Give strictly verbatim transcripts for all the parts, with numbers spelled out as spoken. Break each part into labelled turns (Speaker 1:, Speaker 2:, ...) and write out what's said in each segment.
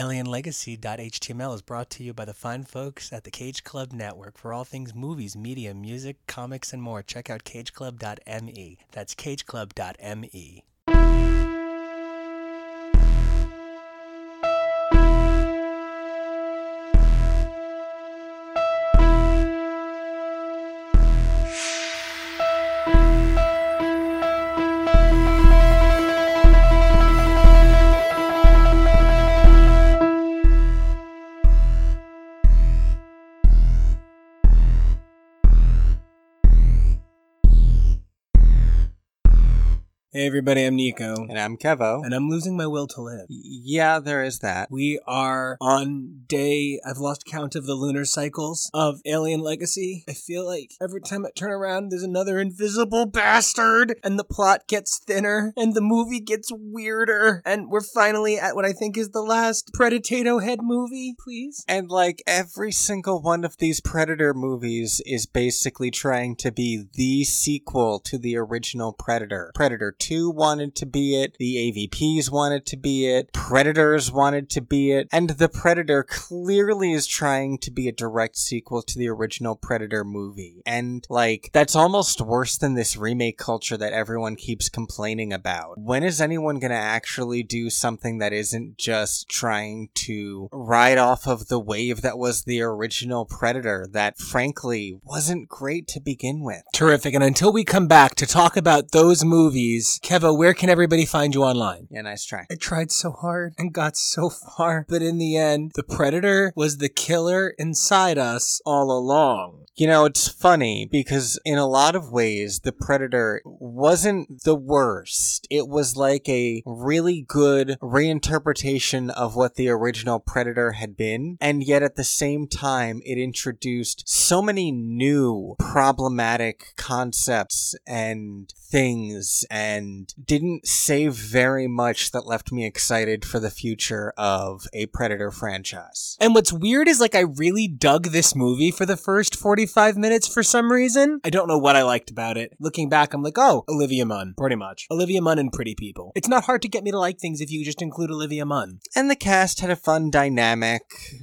Speaker 1: alien legacy dot h t m l is brought to you by the fine folks at the Cage Club Network. For all things movies, media, music, comics, and more, check out cage club dot m e. That's cage club dot m e. Hey everybody, I'm Nico.
Speaker 2: And I'm Kevo.
Speaker 1: And I'm losing my will to live.
Speaker 2: Yeah, there is that.
Speaker 1: We are on day, I've lost count of the lunar cycles of Alien Legacy. I feel like every time I turn around, there's another invisible bastard, and the plot gets thinner, and the movie gets weirder, and we're finally at what I think is the last Predator head movie, please.
Speaker 2: And like every single one of these Predator movies is basically trying to be the sequel to the original Predator. Predator two wanted to be it, the A V Ps wanted to be it, Predators wanted to be it, and the Predator clearly is trying to be a direct sequel to the original Predator movie. And like, that's almost worse than this remake culture that everyone keeps complaining about. When is anyone gonna actually do something that isn't just trying to ride off of the wave that was the original Predator that frankly wasn't great to begin with?
Speaker 1: Terrific. And until we come back to talk about those movies, Kevo, where can everybody find you online?
Speaker 2: Yeah, nice try.
Speaker 1: I tried so hard and got so far, but in the end, the Predator was the killer inside us all along.
Speaker 2: You know, it's funny because in a lot of ways, the Predator wasn't the worst. It was like a really good reinterpretation of what the original Predator had been, and yet at the same time, it introduced so many new problematic concepts and things and didn't say very much that left me excited for the future of a Predator franchise.
Speaker 1: And what's weird is, like, I really dug this movie for the first forty-five minutes for some reason. I don't know what I liked about it. Looking back, I'm like, oh, Olivia Munn, pretty much. Olivia Munn and pretty people. It's not hard to get me to like things if you just include Olivia Munn.
Speaker 2: And the cast had a fun dynamic,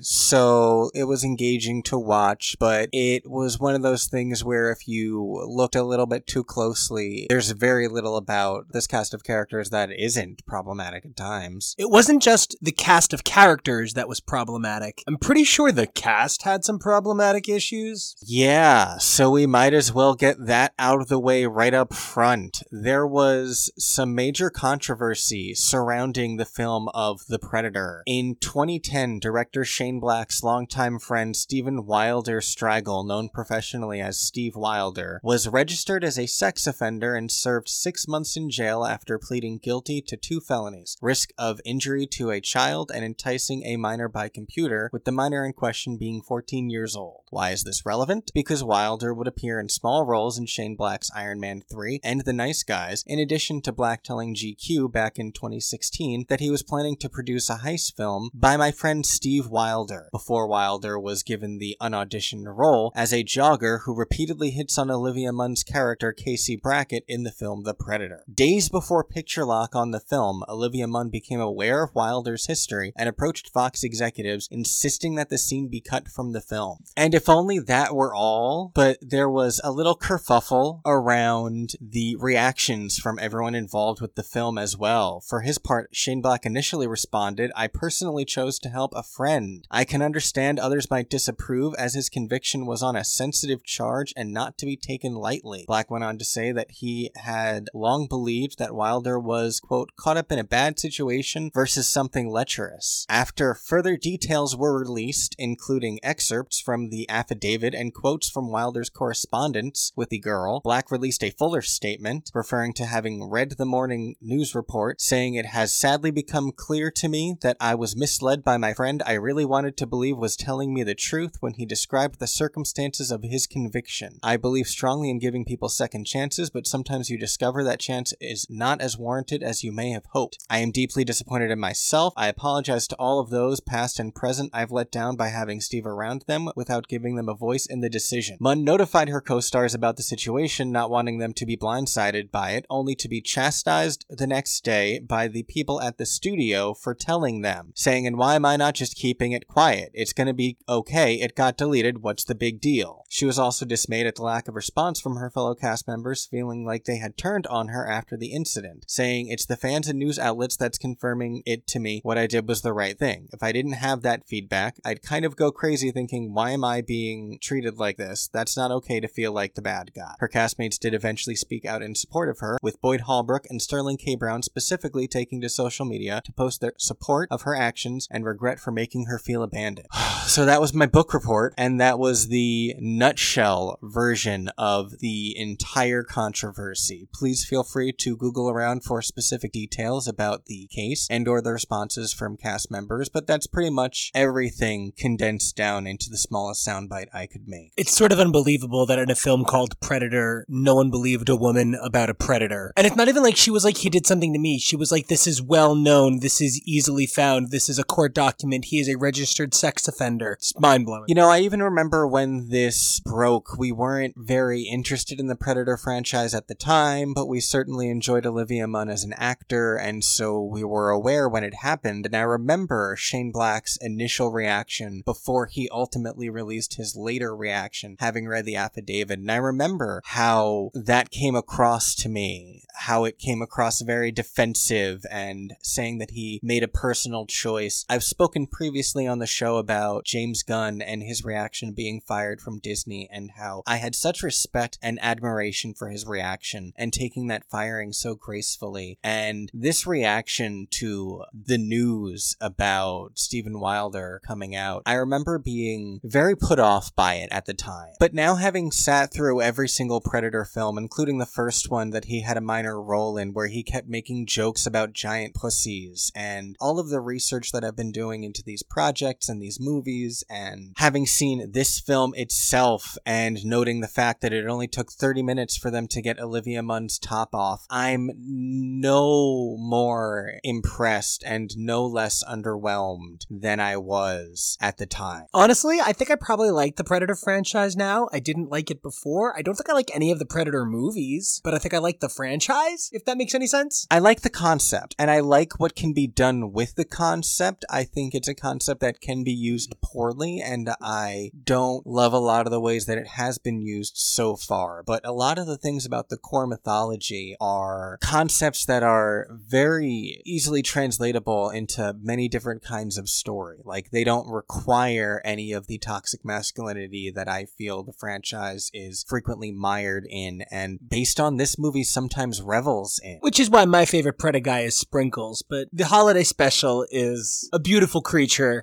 Speaker 2: so it was engaging to watch, but it was one of those things where if you looked a little bit too closely, there's very little about this cast of characters that isn't problematic at times.
Speaker 1: It wasn't just the cast of characters that was problematic. I'm pretty sure the cast had some problematic issues.
Speaker 2: Yeah, so we might as well get that out of the way right up front. There was some major controversy surrounding the film of The Predator. In twenty ten, director Shane Black's longtime friend Stephen Wilder Straggle, known professionally as Steve Wilder, was registered as a sex offender and served six months in jail after pleading guilty to two felonies: risk of injury to a child and enticing a minor by computer, with the minor in question being fourteen years old. Why is this relevant? Because Wilder would appear in small roles in Shane Black's Iron Man three and The Nice Guys, in addition to Black telling G Q back in twenty sixteen that he was planning to produce a heist film by my friend Steve Wilder, before Wilder was given the unauditioned role as a jogger who repeatedly hits on Olivia Munn's character Casey Brackett in the film The Predator. Days before picture lock on the film, Olivia Munn became aware of Wilder's history and approached Fox executives insisting that the scene be cut from the film. And if only that were all, but there was a little kerfuffle around the reactions from everyone involved with the film as well. For his part, Shane Black initially responded, "I personally chose to help a friend. I can understand others might disapprove, as his conviction was on a sensitive charge and not to be taken lightly." Black went on to say that he had long believed that Wilder was, quote, caught up in a bad situation versus something lecherous. After further details were released, including excerpts from the affidavit and quotes from Wilder's correspondence with the girl, Black released a fuller statement, referring to having read the morning news report, saying, "It has sadly become clear to me that I was misled by my friend I really wanted to believe was telling me the truth when he described the circumstances of his conviction. I believe strongly in giving people second chances, but sometimes you discover that chance stance is not as warranted as you may have hoped. I am deeply disappointed in myself. I apologize to all of those, past and present, I've let down by having Steve around them without giving them a voice in the decision. Munn notified her co-stars about the situation, not wanting them to be blindsided by it, only to be chastised the next day by the people at the studio for telling them, saying, and why am I not just keeping it quiet? It's gonna be okay, it got deleted, what's the big deal? She was also dismayed at the lack of response from her fellow cast members, feeling like they had turned on her after the incident, saying, it's the fans and news outlets that's confirming it to me what I did was the right thing. If I didn't have that feedback, I'd kind of go crazy thinking, why am I being treated like this? That's not okay to feel like the bad guy. Her castmates did eventually speak out in support of her, with Boyd Holbrook and Sterling K. Brown specifically taking to social media to post their support of her actions and regret for making her feel abandoned. So that was my book report, and that was the nutshell version of the entire controversy. Please feel free to Google around for specific details about the case and or the responses from cast members, but that's pretty much everything condensed down into the smallest soundbite I could make.
Speaker 1: It's sort of unbelievable that in a film called Predator, no one believed a woman about a predator. And it's not even like she was like, he did something to me. She was like, this is well known. This is easily found. This is a court document. He is a registered sex offender. It's mind-blowing.
Speaker 2: You know, I even remember when this broke, we weren't very interested in the Predator franchise at the time, but we certainly enjoyed Olivia Munn as an actor, and so we were aware when it happened. And I remember Shane Black's initial reaction before he ultimately released his later reaction, having read the affidavit. And I remember how that came across to me, how it came across very defensive and saying that he made a personal choice. I've spoken previously on the show about James Gunn and his reaction being fired from Disney, and how I had such respect and admiration for his reaction and taking that firing so gracefully. And this reaction to the news about Stephen Wilder coming out, I remember being very put off by it at the time. But now, having sat through every single Predator film, including the first one that he had a minor role in, where he kept making jokes about giant pussies, and all of the research that I've been doing into these projects and these movies, and having seen this film itself and noting the fact that it only took thirty minutes for them to get Olivia Munn's top off, I'm no more impressed and no less underwhelmed than I was at the time.
Speaker 1: Honestly, I think I probably like the Predator franchise now. I didn't like it before. I don't think I like any of the Predator movies, but I think I like the franchise, if that makes any sense.
Speaker 2: I like the concept, and I like what can be done with the concept. I think it's a concept that can be used poorly, and I don't love a lot of the ways that it has been used so far. But a lot of the things about the core mythology are concepts that are very easily translatable into many different kinds of story. Like, they don't require any of the toxic masculinity that I feel the franchise is frequently mired in, and based on this movie sometimes revels in.
Speaker 1: Which is why my favorite Predator guy is Sprinkles, but the holiday special is a beautiful creature.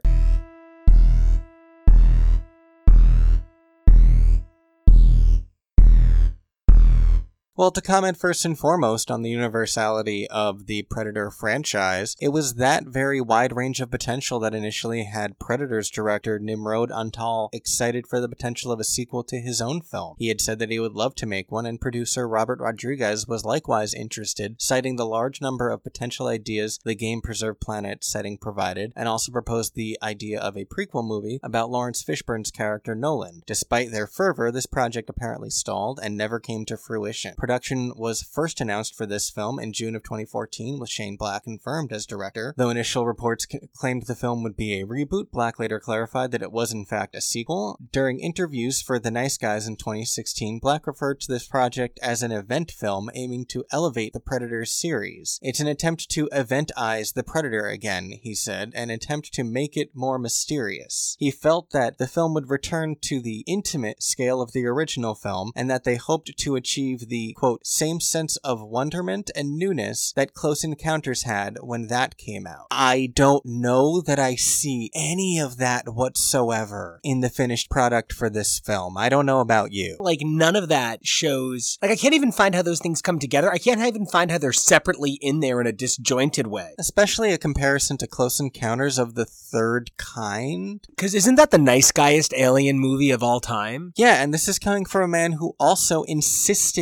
Speaker 2: Well, to comment first and foremost on the universality of the Predator franchise, it was that very wide range of potential that initially had Predator's director Nimrod Antal excited for the potential of a sequel to his own film. He had said that he would love to make one, and producer Robert Rodriguez was likewise interested, citing the large number of potential ideas the Game Preserve Planet setting provided, and also proposed the idea of a prequel movie about Lawrence Fishburne's character Nolan. Despite their fervor, this project apparently stalled and never came to fruition. Production was first announced for this film in June of twenty fourteen, with Shane Black confirmed as director. Though initial reports c- claimed the film would be a reboot, Black later clarified that it was in fact a sequel. During interviews for The Nice Guys in twenty sixteen, Black referred to this project as an event film aiming to elevate the Predator series. It's an attempt to eventize the Predator again, he said, an attempt to make it more mysterious. He felt that the film would return to the intimate scale of the original film, and that they hoped to achieve the quote, same sense of wonderment and newness that Close Encounters had when that came out. I don't know that I see any of that whatsoever in the finished product for this film. I don't know about you.
Speaker 1: Like, none of that shows... Like, I can't even find how those things come together. I can't even find how they're separately in there in a disjointed way.
Speaker 2: Especially a comparison to Close Encounters of the Third Kind.
Speaker 1: Because isn't that the nice guyest alien movie of all time?
Speaker 2: Yeah, and this is coming from a man who also insisted on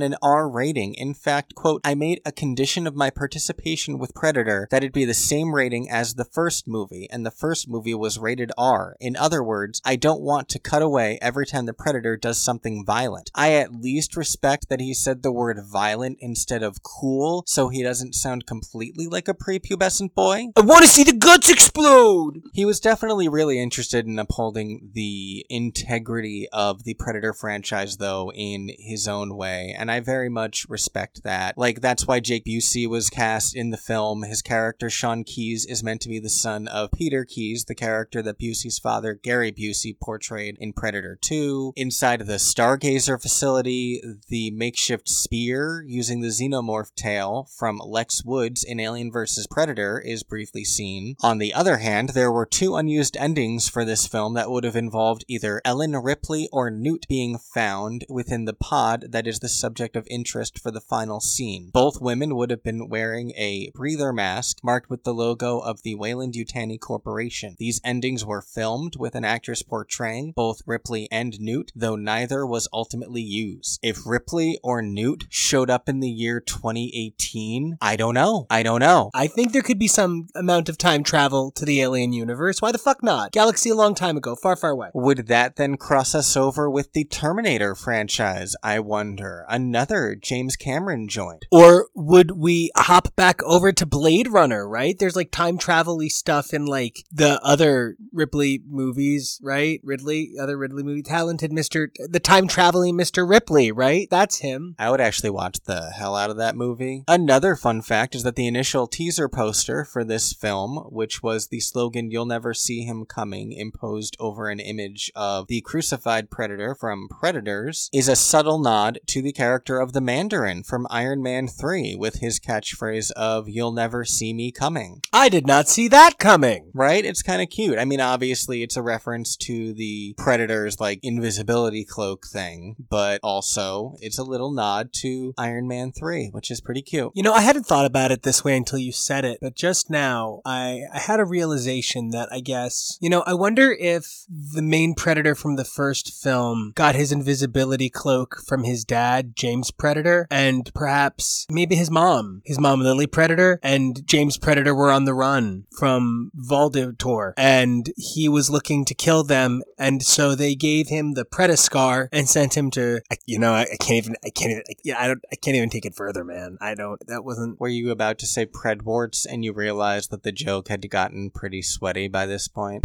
Speaker 2: an R rating. In fact, quote, I made a condition of my participation with Predator that it be the same rating as the first movie, and the first movie was rated R. In other words, I don't want to cut away every time the Predator does something violent. I at least respect that he said the word violent instead of cool, so he doesn't sound completely like a prepubescent boy.
Speaker 1: I want to see the guts explode!
Speaker 2: He was definitely really interested in upholding the integrity of the Predator franchise, though, in his own way, and I very much respect that. Like, that's why Jake Busey was cast in the film. His character, Sean Keyes, is meant to be the son of Peter Keyes, the character that Busey's father, Gary Busey, portrayed in Predator two. Inside of the Stargazer facility, the makeshift spear using the xenomorph tail from Lex Woods in Alien versus. Predator is briefly seen. On the other hand, there were two unused endings for this film that would have involved either Ellen Ripley or Newt being found within the pod that is the subject of interest for the final scene. Both women would have been wearing a breather mask marked with the logo of the Weyland-Yutani Corporation. These endings were filmed with an actress portraying both Ripley and Newt, though neither was ultimately used. If Ripley or Newt showed up in the year twenty eighteen, I don't know. I don't know.
Speaker 1: I think there could be some amount of time travel to the Alien universe. Why the fuck not? Galaxy a long time ago, far, far away.
Speaker 2: Would that then cross us over with the Terminator franchise, I wonder? Another James Cameron joint.
Speaker 1: Or would we hop back over to Blade Runner, right? There's like time travel-y stuff in like the other Ripley movies, right? Ridley, other Ridley movie, talented Mister the time traveling Mister Ripley, right? That's him.
Speaker 2: I would actually watch the hell out of that movie. Another fun fact is that the initial teaser poster for this film, which was the slogan, "You'll never see him coming," imposed over an image of the crucified Predator from Predators, is a subtle nod to the character of the Mandarin from Iron Man three with his catchphrase of, "You'll never see me coming."
Speaker 1: I did not see that coming.
Speaker 2: Right? It's kind of cute. I mean, obviously it's a reference to the Predator's like invisibility cloak thing, but also it's a little nod to Iron Man three, which is pretty cute.
Speaker 1: You know, I hadn't thought about it this way until you said it, but just now I, I had a realization that I guess, you know, I wonder if the main Predator from the first film got his invisibility cloak from his dad, James Predator, and perhaps maybe his mom, his mom Lily Predator, and James Predator were on the run from Voldator, and he was looking to kill them, and so they gave him the Predascar and sent him to, I, you know, I, I can't even, I can't even, I, yeah, I don't, I can't even take it further, man. I don't, that wasn't.
Speaker 2: Were you about to say Predwarts and you realized that the joke had gotten pretty sweaty by this point?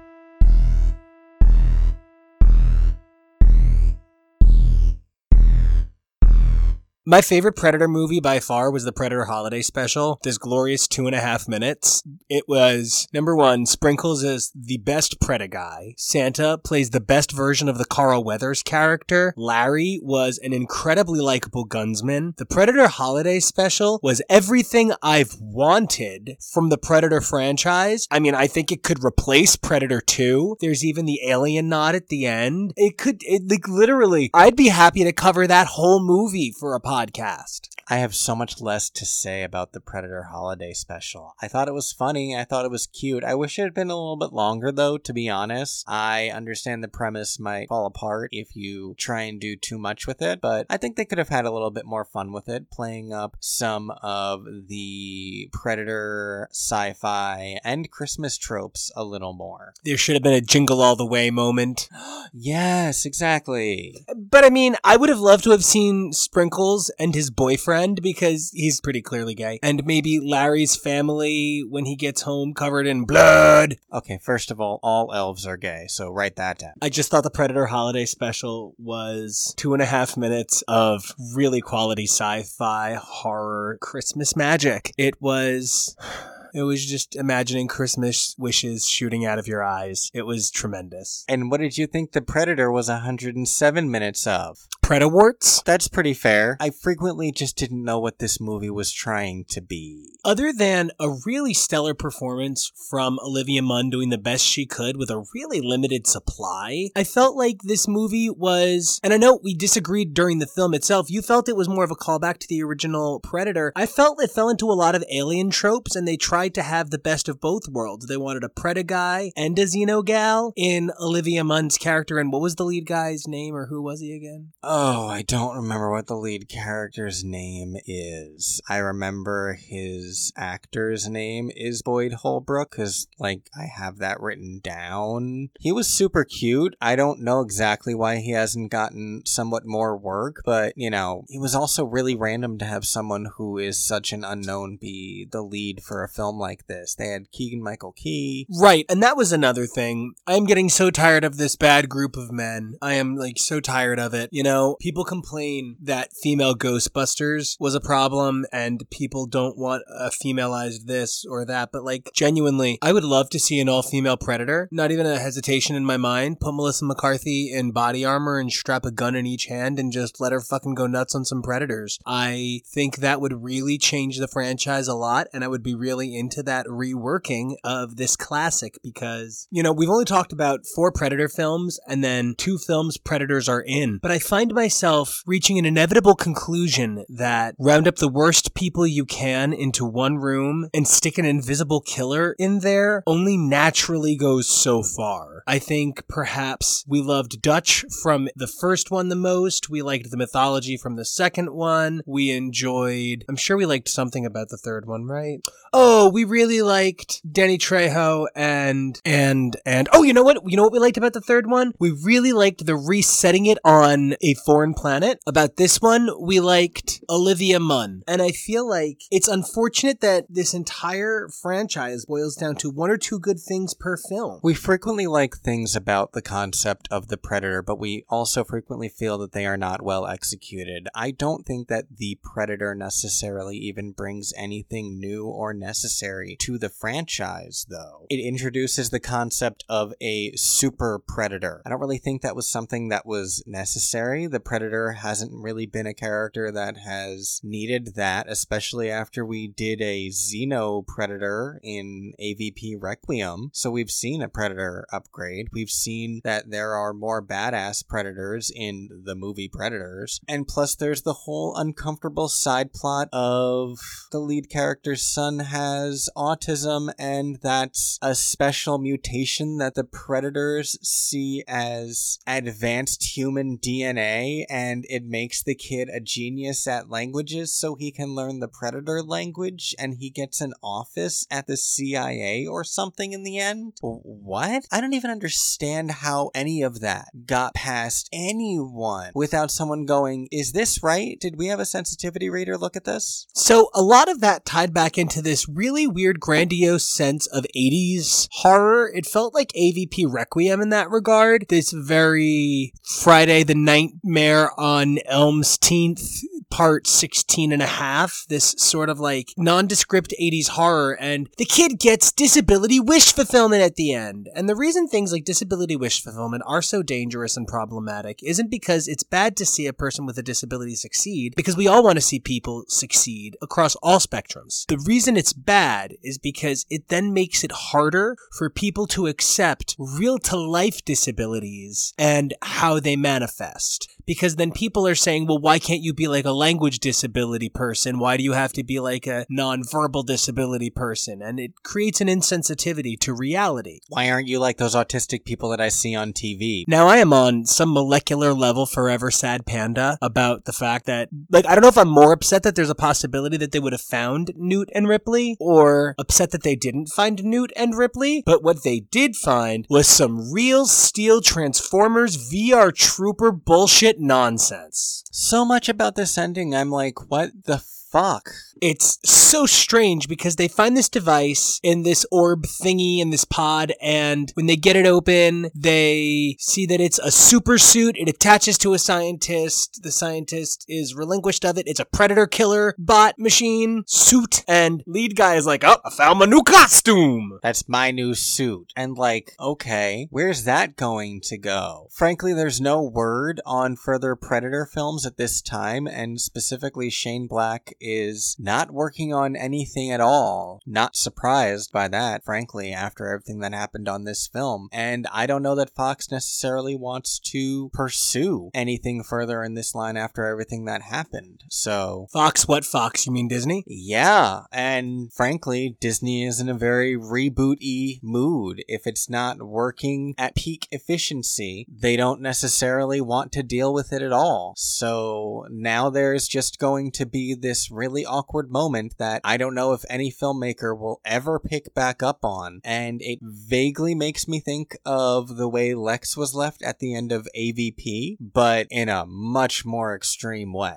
Speaker 1: My favorite Predator movie by far was the Predator Holiday Special, this glorious two and a half minutes. It was, number one, Sprinkles is the best Preda guy. Santa plays the best version of the Carl Weathers character. Larry was an incredibly likable gunsman. The Predator Holiday Special was everything I've wanted from the Predator franchise. I mean, I think it could replace Predator two. There's even the alien nod at the end. It could, it, like, literally, I'd be happy to cover that whole movie for a podcast.
Speaker 2: I have so much less to say about the Predator Holiday Special. I thought it was funny. I thought it was cute. I wish it had been a little bit longer, though, to be honest. I understand the premise might fall apart if you try and do too much with it, but I think they could have had a little bit more fun with it, playing up some of the Predator sci-fi and Christmas tropes a little more.
Speaker 1: There should have been a Jingle All the Way moment.
Speaker 2: Yes, exactly.
Speaker 1: But I mean, I would have loved to have seen Sprinkles and his boyfriend, because he's pretty clearly gay, and maybe Larry's family when he gets home covered in blood.
Speaker 2: Okay, first of all, all elves are gay, so write that down.
Speaker 1: I just thought the Predator Holiday Special was two and a half minutes of really quality sci-fi horror Christmas magic. It was... It was just imagining Christmas wishes shooting out of your eyes. It was tremendous.
Speaker 2: And what did you think the Predator was one hundred seven minutes of?
Speaker 1: Predawarts?
Speaker 2: That's pretty fair. I frequently just didn't know what this movie was trying to be.
Speaker 1: Other than a really stellar performance from Olivia Munn doing the best she could with a really limited supply, I felt like this movie was, and I know we disagreed during the film itself, you felt it was more of a callback to the original Predator. I felt it fell into a lot of alien tropes, and they tried tried to have the best of both worlds. They wanted a Predator guy and a Xeno gal in Olivia Munn's character. And what was the lead guy's name, or who was he again?
Speaker 2: Oh, I don't remember what the lead character's name is. I remember his actor's name is Boyd Holbrook, because, like, I have that written down. He was super cute. I don't know exactly why he hasn't gotten somewhat more work, but, you know, it was also really random to have someone who is such an unknown be the lead for a film like this. They had Keegan-Michael Key.
Speaker 1: Right, and that was another thing. I'm getting so tired of this bad group of men. I am, like, so tired of it. You know, people complain that female Ghostbusters was a problem and people don't want a femailized this or that, but, like, genuinely, I would love to see an all-female Predator. Not even a hesitation in my mind. Put Melissa McCarthy in body armor and strap a gun in each hand and just let her fucking go nuts on some Predators. I think that would really change the franchise a lot, and I would be really into that reworking of this classic because, you know, we've only talked about four Predator films and then two films Predators are in, but I find myself reaching an inevitable conclusion that round up the worst people you can into one room and stick an invisible killer in there only naturally goes so far. I think perhaps we loved Dutch from the first one the most. We liked the mythology from the second one. We enjoyed, I'm sure we liked something about the third one, right? Oh, we really liked Danny Trejo and, and, and, oh, you know what? You know what we liked about the third one? We really liked the resetting it on a foreign planet. About this one, we liked Olivia Munn. And I feel like it's unfortunate that this entire franchise boils down to one or two good things per film.
Speaker 2: We frequently like things about the concept of the Predator, but we also frequently feel that they are not well executed. I don't think that the Predator necessarily even brings anything new or necessary to the franchise, though. It introduces the concept of a super predator. I don't really think that was something that was necessary. The Predator hasn't really been a character that has needed that, especially after we did a Xeno Predator in A V P Requiem. So we've seen a Predator upgrade. We've seen that there are more badass Predators in the movie Predators. And plus there's the whole uncomfortable side plot of the lead character's son has autism, and that's a special mutation that the Predators see as advanced human D N A, and it makes the kid a genius at languages so he can learn the Predator language, and he gets an office at the C I A or something in the end? What? I don't even understand how any of that got past anyone without someone going, is this right? Did we have a sensitivity reader look at this?
Speaker 1: So a lot of that tied back into this really weird grandiose sense of eighties horror. It felt like A V P Requiem in that regard. This very Friday the Nightmare on Elmsteenth part sixteen and a half, this sort of like nondescript eighties horror, and the kid gets disability wish fulfillment at the end. And the reason things like disability wish fulfillment are so dangerous and problematic isn't because it's bad to see a person with a disability succeed, because we all want to see people succeed across all spectrums. The reason it's bad is because it then makes it harder for people to accept real-to-life disabilities and how they manifest. Because then people are saying, well, why can't you be like a language disability person? Why do you have to be like a nonverbal disability person? And it creates an insensitivity to reality.
Speaker 2: Why aren't you like those autistic people that I see on T V?
Speaker 1: Now, I am on some molecular level forever sad panda about the fact that, like, I don't know if I'm more upset that there's a possibility that they would have found Newt and Ripley, or upset that they didn't find Newt and Ripley. But what they did find was some real Steel Transformers V R Trooper bullshit nonsense.
Speaker 2: So much about this ending, I'm like, what the fuck?
Speaker 1: It's so strange because they find this device in this orb thingy in this pod, and when they get it open, they see that it's a super suit. It attaches to a scientist. The scientist is relinquished of it. It's a predator killer bot machine suit, and lead guy is like, oh, I found my new costume.
Speaker 2: That's my new suit. And like, okay, where's that going to go? Frankly, there's no word on further Predator films at this time, and specifically Shane Black is not working on anything at all. Not surprised by that, frankly, after everything that happened on this film. And I don't know that Fox necessarily wants to pursue anything further in this line after everything that happened. So...
Speaker 1: Fox what Fox? You mean Disney?
Speaker 2: Yeah, and frankly, Disney is in a very reboot-y mood. If it's not working at peak efficiency, they don't necessarily want to deal with it at all. So now there's just going to be this really awkward moment that I don't know if any filmmaker will ever pick back up on, and it vaguely makes me think of the way Lex was left at the end of A V P, but in a much more extreme way.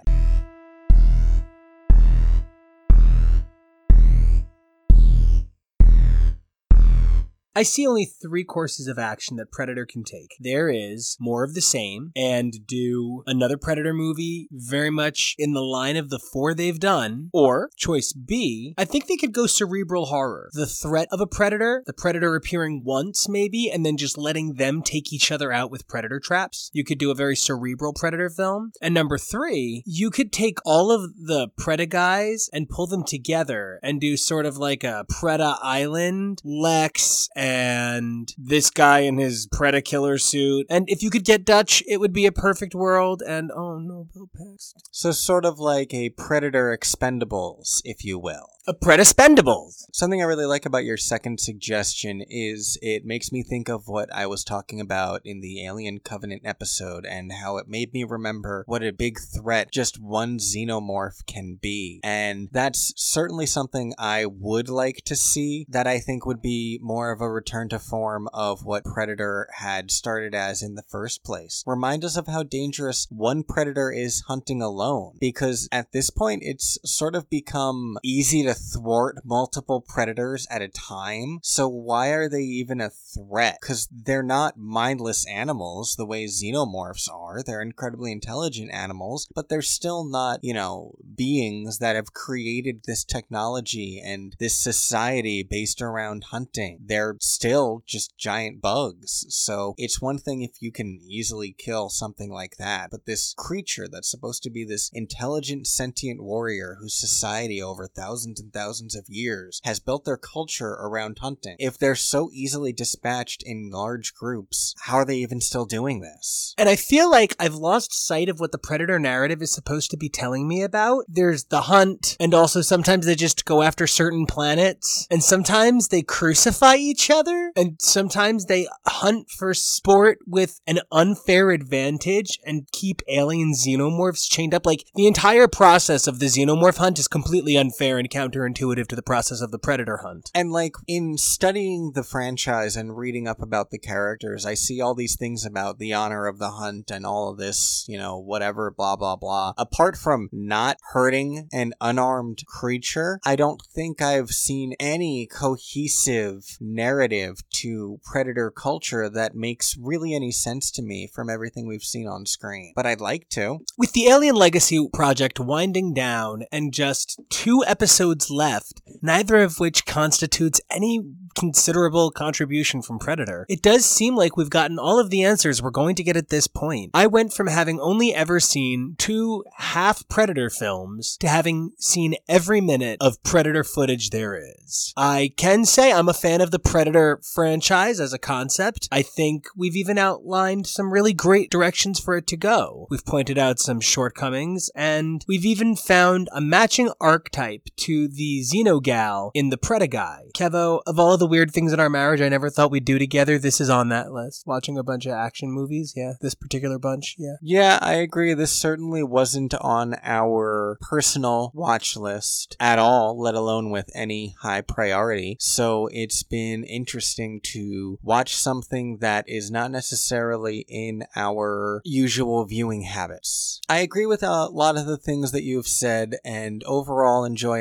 Speaker 1: I see only three courses of action that Predator can take. There is more of the same and do another Predator movie very much in the line of the four they've done. Or, choice B, I think they could go cerebral horror. The threat of a Predator, the Predator appearing once maybe, and then just letting them take each other out with Predator traps. You could do a very cerebral Predator film. And number three, you could take all of the Preda guys and pull them together and do sort of like a Preda Island, Lex, and this guy in his Preda killer suit. And if you could get Dutch, it would be a perfect world. And oh no, Bill Paxton.
Speaker 2: So sort of like a Predator Expendables, if you will.
Speaker 1: A Predator-Spendables.
Speaker 2: Something I really like about your second suggestion is it makes me think of what I was talking about in the Alien Covenant episode and how it made me remember what a big threat just one xenomorph can be. And that's certainly something I would like to see, that I think would be more of a return to form of what Predator had started as in the first place. Remind us of how dangerous one Predator is hunting alone, because at this point it's sort of become easy to thwart multiple predators at a time, so why are they even a threat? Because they're not mindless animals the way xenomorphs are. They're incredibly intelligent animals, but they're still not, you know, beings that have created this technology and this society based around hunting. They're still just giant bugs. So it's one thing if you can easily kill something like that, but this creature that's supposed to be this intelligent, sentient warrior whose society over thousands and thousands of years has built their culture around hunting. If they're so easily dispatched in large groups, how are they even still doing this?
Speaker 1: And I feel like I've lost sight of what the Predator narrative is supposed to be telling me about. There's the hunt, and also sometimes they just go after certain planets, and sometimes they crucify each other, and sometimes they hunt for sport with an unfair advantage and keep alien xenomorphs chained up. Like, the entire process of the xenomorph hunt is completely unfair and counterintuitive to the process of the Predator hunt.
Speaker 2: And like, in studying the franchise and reading up about the characters, I see all these things about the honor of the hunt and all of this, you know, whatever, blah, blah, blah. Apart from not hurting an unarmed creature, I don't think I've seen any cohesive narrative to Predator culture that makes really any sense to me from everything we've seen on screen. But I'd like to.
Speaker 1: With the Alien Legacy project winding down and just two episodes left, neither of which constitutes any considerable contribution from Predator, it does seem like we've gotten all of the answers we're going to get at this point. I went from having only ever seen two half Predator films to having seen every minute of Predator footage there is. I can say I'm a fan of the Predator franchise as a concept. I think we've even outlined some really great directions for it to go. We've pointed out some shortcomings, and we've even found a matching archetype to the Xenogal in the Preda guy. Kevo, of all the weird things in our marriage I never thought we'd do together, this is on that list. Watching a bunch of action movies, yeah. This particular bunch, yeah.
Speaker 2: Yeah, I agree. This certainly wasn't on our personal watch list at all, let alone with any high priority. So it's been interesting to watch something that is not necessarily in our usual viewing habits. I agree with a lot of the things that you've said and overall enjoy a lot of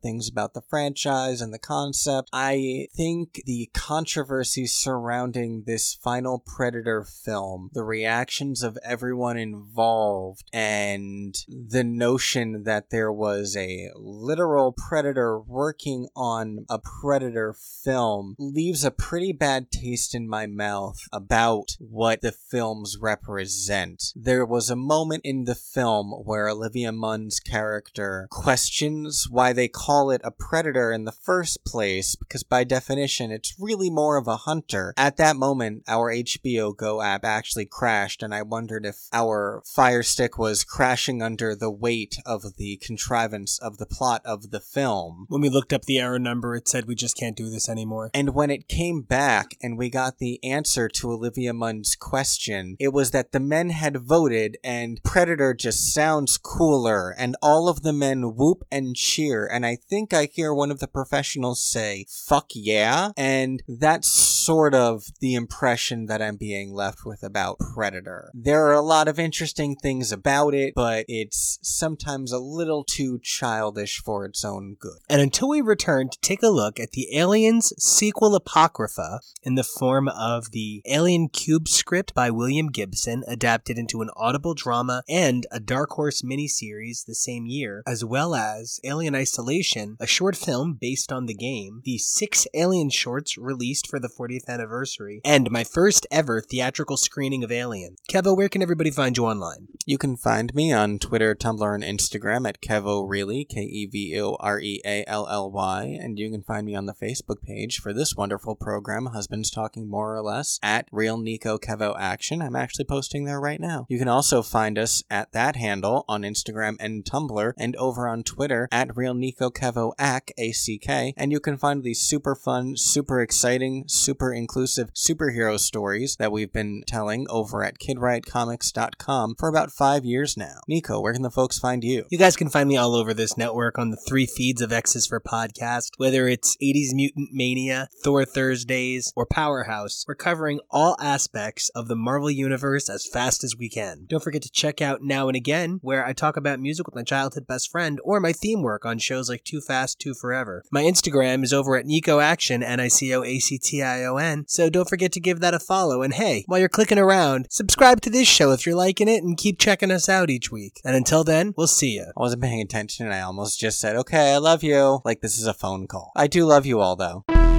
Speaker 2: things about the franchise and the concept. I think the controversy surrounding this final Predator film, the reactions of everyone involved, and the notion that there was a literal Predator working on a Predator film leaves a pretty bad taste in my mouth about what the films represent. There was a moment in the film where Olivia Munn's character questions why they call it a predator in the first place, because by definition it's really more of a hunter. At that moment, our H B O Go app actually crashed, and I wondered if our Fire Stick was crashing under the weight of the contrivance of the plot of the film.
Speaker 1: When we looked up the error number, it said we just can't do this anymore.
Speaker 2: And when it came back and we got the answer to Olivia Munn's question, it was that the men had voted and Predator just sounds cooler, and all of the men whoop and cheer, and I think I hear one of the professionals say, "Fuck yeah," and that's sort of the impression that I'm being left with about Predator. There are a lot of interesting things about it, but it's sometimes a little too childish for its own good.
Speaker 1: And until we return to take a look at the Aliens sequel apocrypha in the form of the Alien Cube script by William Gibson, adapted into an Audible drama and a Dark Horse miniseries the same year, as well as Alien Isolation, a short film based on the game, the six Alien shorts released for the fortieth anniversary, and my first ever theatrical screening of Alien. Kevo, where can everybody find you online?
Speaker 2: You can find me on Twitter, Tumblr, and Instagram at KevoReally, K E V O R E A L L Y, and you can find me on the Facebook page for this wonderful program, Husbands Talking More or Less, at Real Nico Kevo Action. I'm actually posting there right now. You can also find us at that handle on Instagram and Tumblr, and over on Twitter at Real Nico Kevo Ac, A C K, and you can find these super fun, super exciting, super inclusive superhero stories that we've been telling over at Kid Riot Comics dot com for about five years now. Nico, where can the folks find you?
Speaker 1: You guys can find me all over this network on the three feeds of X's for Podcast, whether it's eighties Mutant Mania, Thor Thursdays, or Powerhouse. We're covering all aspects of the Marvel Universe as fast as we can. Don't forget to check out Now and Again, where I talk about music with my childhood best friend, or my theme work on shows like Too Fast, Too Forever. My Instagram is over at Nico Action, N I C O A C T I O N, so don't forget to give that a follow. And hey, while you're clicking around, subscribe to this show if you're liking it, and keep checking us out each week. And until then, we'll see ya.
Speaker 2: I wasn't paying attention and I almost just said, okay, I love you, like this is a phone call. I do love you all, though.